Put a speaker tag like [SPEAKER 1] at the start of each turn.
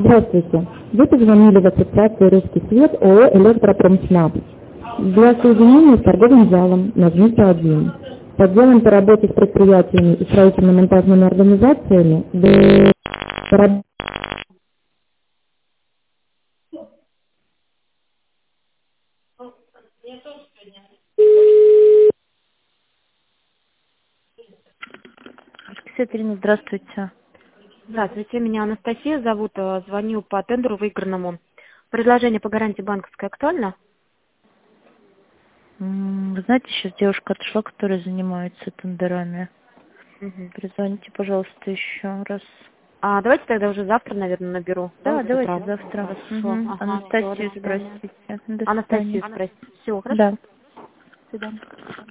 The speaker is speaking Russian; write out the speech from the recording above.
[SPEAKER 1] Здравствуйте. Вы позвонили в Ассоциацию «Русский свет» ООО «Электропромснаб». Для соединения с торговым залом нажмите 1. По отделам по работе с предприятиями и строительно-монтажными организациями
[SPEAKER 2] Екатерина, здравствуйте.
[SPEAKER 3] Здравствуйте, меня Анастасия зовут. Звоню по тендеру выигранному. Предложение по гарантии банковской актуально?
[SPEAKER 2] Вы знаете, сейчас девушка отошла, которая занимается тендерами.
[SPEAKER 3] Мгм.
[SPEAKER 2] Перезвоните, пожалуйста, еще раз.
[SPEAKER 3] Давайте тогда уже завтра, наверное, наберу.
[SPEAKER 2] Да,
[SPEAKER 3] с
[SPEAKER 2] давайте
[SPEAKER 3] утра.
[SPEAKER 2] завтра.
[SPEAKER 3] Хорошо.
[SPEAKER 2] Угу.
[SPEAKER 3] Ага, всё, до
[SPEAKER 2] Анастасию
[SPEAKER 3] свидания.
[SPEAKER 2] спросите. До свидания.
[SPEAKER 3] Анастасию спросить. Все, хорошо.
[SPEAKER 2] Да.
[SPEAKER 3] До свидания.